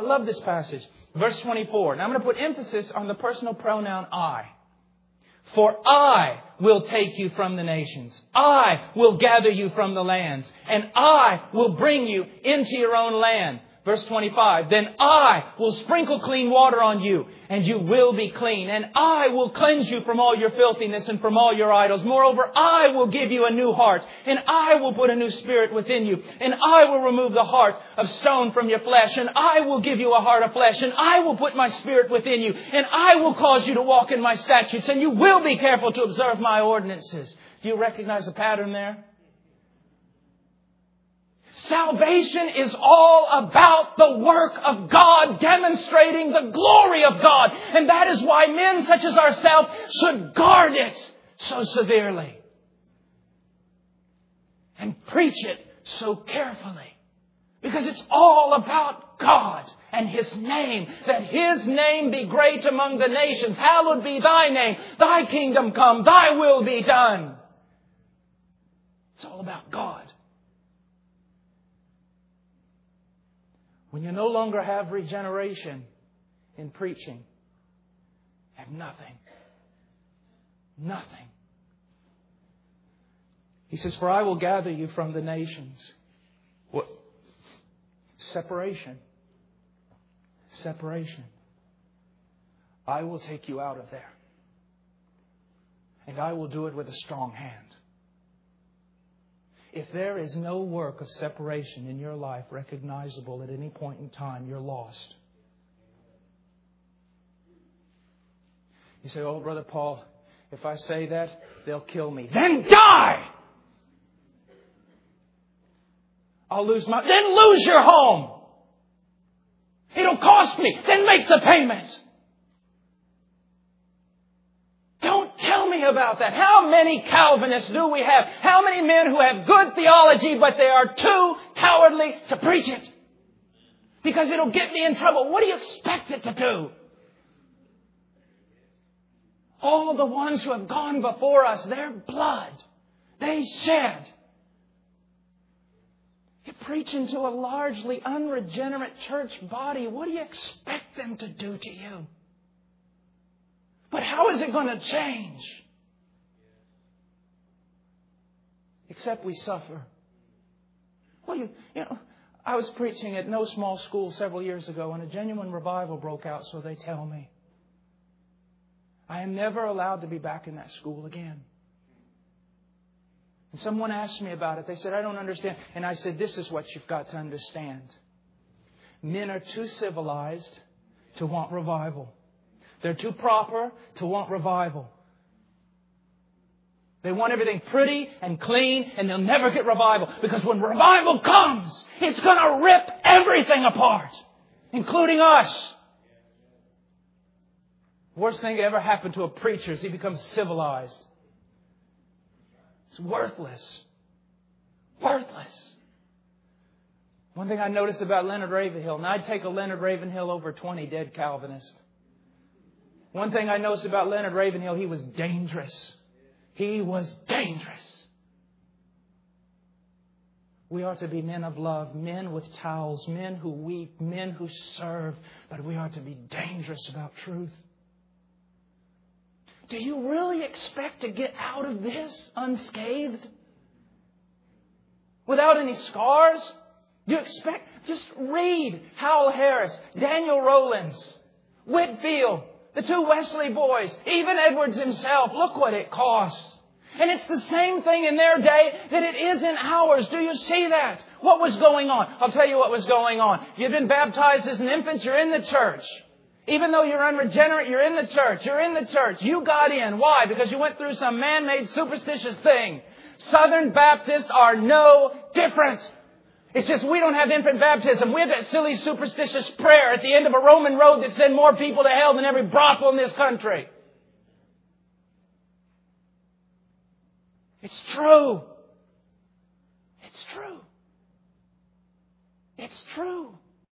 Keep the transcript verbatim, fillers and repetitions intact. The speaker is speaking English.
love this passage. Verse twenty-four. Now I'm going to put emphasis on the personal pronoun I. For I will take you from the nations. I will gather you from the lands. And I will bring you into your own land. Verse twenty-five. Then I will sprinkle clean water on you, and you will be clean. And I will cleanse you from all your filthiness and from all your idols. Moreover, I will give you a new heart, and I will put a new spirit within you. And I will remove the heart of stone from your flesh, and I will give you a heart of flesh. And I will put my spirit within you, and I will cause you to walk in my statutes, and you will be careful to observe my ordinances. Do you recognize the pattern there? Salvation is all about the work of God, demonstrating the glory of God. And that is why men such as ourselves should guard it so severely and preach it so carefully. Because it's all about God and His name. That His name be great among the nations. Hallowed be Thy name. Thy kingdom come. Thy will be done. It's all about God. When you no longer have regeneration in preaching, you have nothing. Nothing. He says, for I will gather you from the nations. What? Separation. Separation. I will take you out of there. And I will do it with a strong hand. If there is no work of separation in your life recognizable at any point in time, you're lost. You say, oh, Brother Paul, if I say that, they'll kill me. Then die! I'll lose my... Then lose your home! It'll cost me. Then make the payment. Don't tell me about that. How many Calvinists do we have? How many men who have good theology, but they are too cowardly to preach it? Because it'll get me in trouble. What do you expect it to do? All the ones who have gone before us, their blood, they shed. You preach into a largely unregenerate church body. What do you expect them to do to you? But how is it going to change? Except we suffer. Well, you, you know, I was preaching at no small school several years ago, and a genuine revival broke out, so they tell me. I am never allowed to be back in that school again. And someone asked me about it. They said, I don't understand. And I said, this is what you've got to understand. Men are too civilized to want revival. They're too proper to want revival. They want everything pretty and clean, and they'll never get revival. Because when revival comes, it's going to rip everything apart, including us. Worst thing that ever happened to a preacher is he becomes civilized. It's worthless. Worthless. One thing I noticed about Leonard Ravenhill, and I'd take a Leonard Ravenhill over twenty dead Calvinists. One thing I noticed about Leonard Ravenhill, he was dangerous. He was dangerous. We are to be men of love, men with towels, men who weep, men who serve, but we are to be dangerous about truth. Do you really expect to get out of this unscathed? Without any scars? Do you expect? Just read Howell Harris, Daniel Rowlands, Whitfield, the two Wesley boys, even Edwards himself. Look what it costs. And it's the same thing in their day that it is in ours. Do you see that? What was going on? I'll tell you what was going on. You've been baptized as an infant, you're in the church. Even though you're unregenerate, you're in the church. You're in the church. You got in. Why? Because you went through some man-made superstitious thing. Southern Baptists are no different. It's just we don't have infant baptism. We have that silly superstitious prayer at the end of a Roman road that sent more people to hell than every brothel in this country. It's true. It's true. It's true.